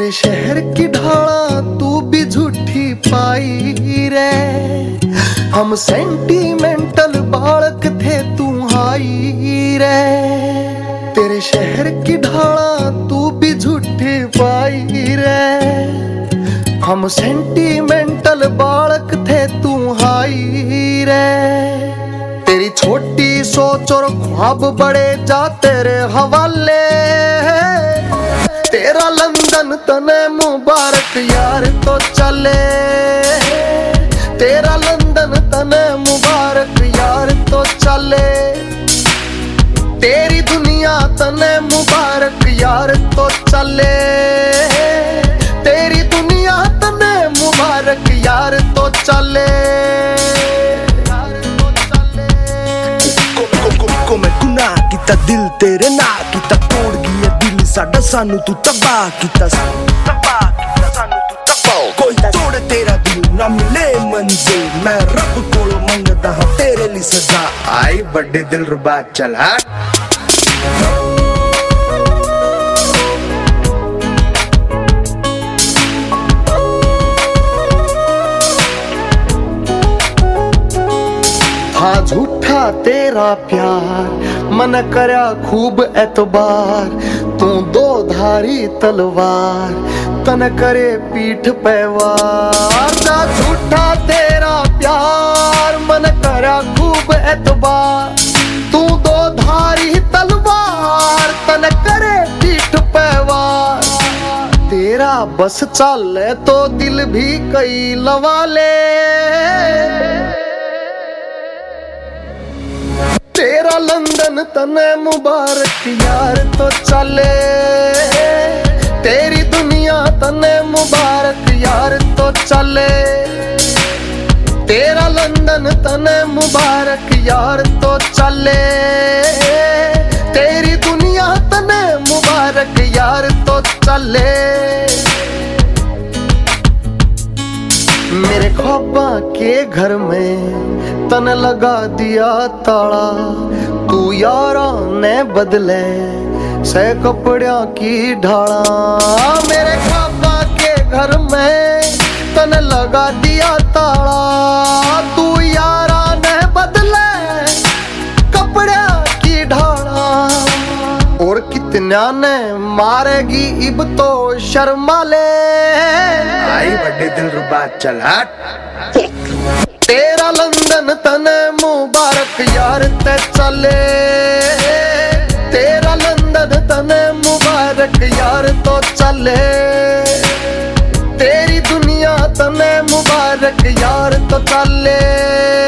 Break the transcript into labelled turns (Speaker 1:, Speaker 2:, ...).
Speaker 1: तेरे शहर की ढाला तू भी झूठी पाई रे। हम सेंटीमेंटल बालक थे तू हाई रे। तेरे शहर की ढाला तू भी झूठी पाई रे। हम सेंटीमेंटल बालक थे तू हाई रे। तेरी छोटी सोच और ख्वाब बड़े जा तेरे हवाले। तेरा लंदन तने मुबारक यार तो चले। तेरा लंदन तने मुबारक यार तो चले। तेरी दुनिया तने मुबारक यार तो चले। तेरी दुनिया तने मुबारक यार तो चले।
Speaker 2: Come गुनाह किता दिल तेरे ना किता तोड़ गया दिल साडा सानू तू तबाह किता सानू तू तबाह। कोई तोड़ तेरा दिल ना मिले मंजिल। मैं रब कोलों मंगदा हां तेरे लिए सजा। आई बड़े दिल रुबा चल हट।
Speaker 1: था झूठा तेरा प्यार मन करया खूब एतबार। तू दो धारी तलवार तन करे पीठ पे वार। था झूठा तेरा प्यार मन करया खूब एतबार। तू दो धारी तलवार तन करे पीठ पे वार। तेरा बस चले तो दिल भी कई लवाले। तेरा लंदन तने मुबारक यार तो चले। तेरी दुनिया तने मुबारक यार तो चले। तेरा लंदन तने मुबारक यार तो चले। तेरी दुनिया तने मुबारक यार तो चले। मेरे ख्वाबा के घर में तन लगा दिया ताला। तू यारा ने बदले से कपड़िया की ढाला। मेरे ख्वाबा के घर में तन लगा दिया ताला। तू यारा ने बदले कपड़िया की ढाला। और कितना ने मारेगी इब तो शर्मा ले।
Speaker 2: आई बड़े दिल रुबा चल हट।
Speaker 1: तेरा लंदन तने मुबारक यार ते चले। तेरा लंदन तने मुबारक यार तो चले। तेरी दुनिया तने मुबारक यार तो चले।